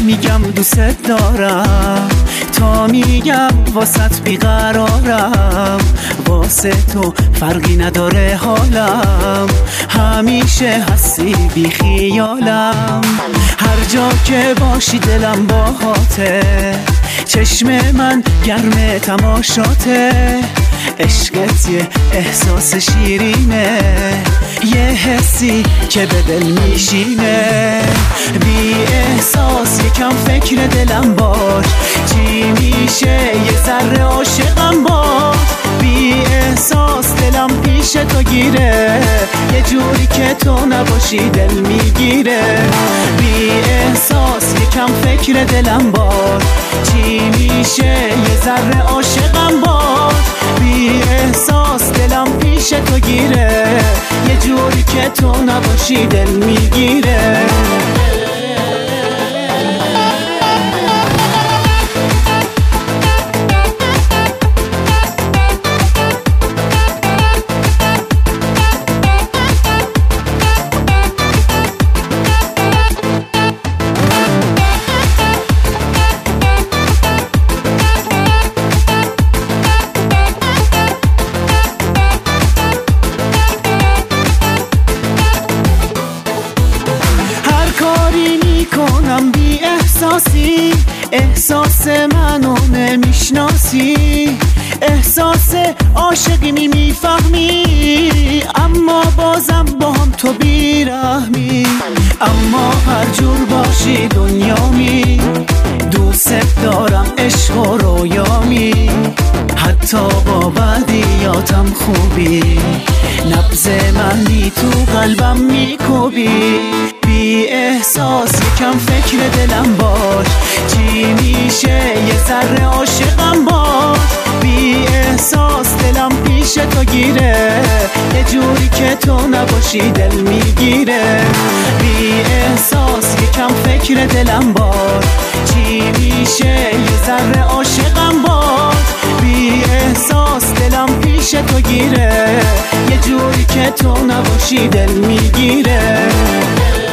میگم دوست دارم، تا میگم واسط بیقرارم. واسه تو فرقی نداره حالم، همیشه هستی بی خیالم. هر جا که باشی دلم باهاته، چشم من گرم تماشاته. عشقت یه احساس شیرینه، یه حسی که به دل میشینه. بی احساس یکم فکر دلم باش، چی میشه یه ذره عاشقم باش. بی احساس دلم پیش تو گیره، یه جوری که تو نباشی دل میگیره. بی احساس یکم فکر دلم باش، چی میشه یه ذره عاشقم باش. بی احساس دلم پیش تو گیره، یه جوری که تو نباشی دل میگیره. کنم بی احساسی، احساس منو نمیشناسی. احساس عاشقی میفهمی، اما بازم با هم تو بیرحمی. اما هر جور باشی دنیامی، دوست دارم عشق و رویامی. حتی با بدیاتم خوبی، نبض منی تو قلبم میکوبی. بی احساس یکم فکر دلم باش، چی میشه یه ذره عاشقم باش. بی احساس دلم پیش تو گیره، یه جوری که تو نباشی دل میگیره. بی احساس یکم فکر دلم باش، چی میشه یه ذره عاشقم باش. بی احساس دلم پیش تو گیره، یه جوری که تو نباشی دل میگیره.